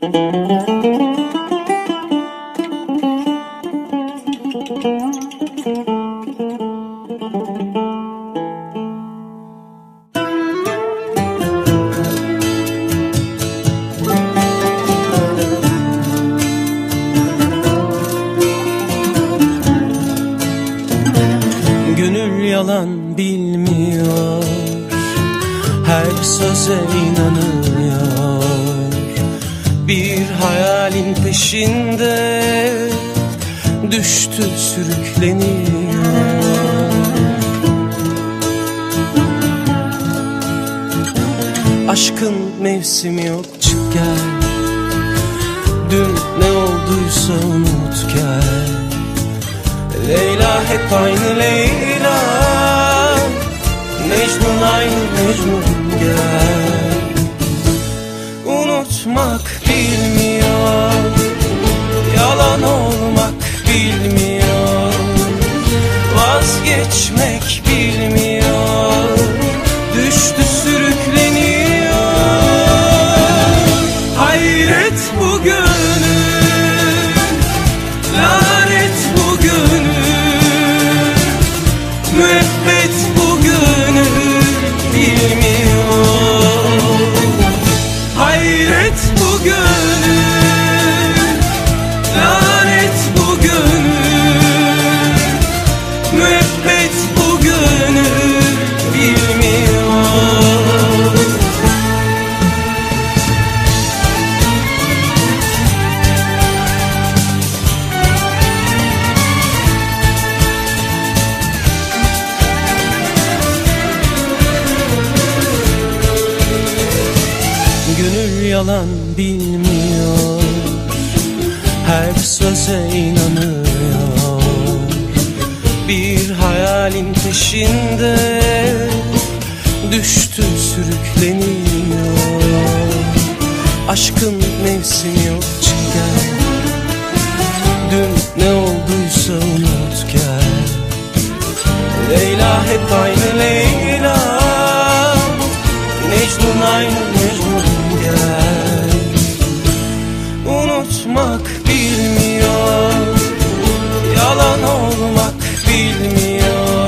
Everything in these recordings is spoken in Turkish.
Gönül yalan bilmiyor, her söze inanıyor. Bir hayalin peşinde düştü, sürükleniyor. Aşkın mevsimi yok, çık gel. Dün ne olduysa unut gel. Leyla hep aynı Leyla, Mecnun aynı Mecnun gel. Unutmak bilmiyor, yalan olmak bilmiyor, vazgeçmek bilmiyor, düştü sürükleniyor. Hayret bu gönül, lanet bu gönül, müebbet bu gönül bilmiyor. Hayret bu gönül, lanet bu gönül, müebbet bu gönül bilmiyor. Gönül yalan bilmiyor, her söze inanıyor. Bir hayalin peşinde düştü, sürükleniyor. Aşkın mevsimi yok, çık gel. Dün ne olduysa unut gel. Leyla hep aynı Leyla, Mecnun aynı Mecnun gel. Unutmak bilmiyor, yalan olmak bilmiyor,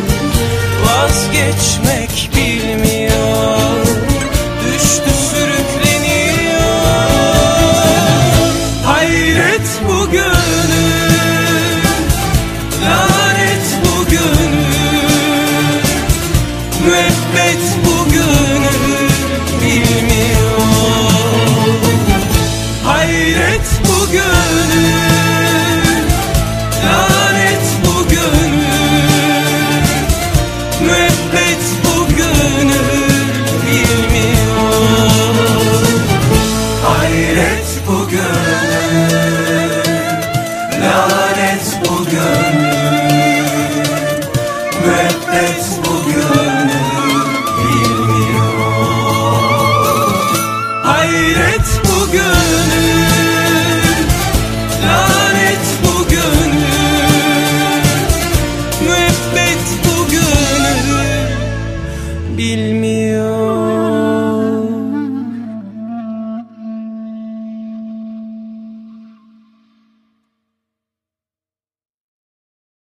vazgeçmek bilmiyor, düştü sürükleniyor. Hayret bu gönül, lanet bu gönül, müebbet bu gönül bilmiyor. Hayret bu gönül, lanet bu gönül, müebbet bu gönül bilmiyor. Hayret bu gönül, lanet bu gönül, müebbet bu gönül bilmiyor. Hayret bu gönül, lanet bu gönül, müebbet bu gönül bilmiyor.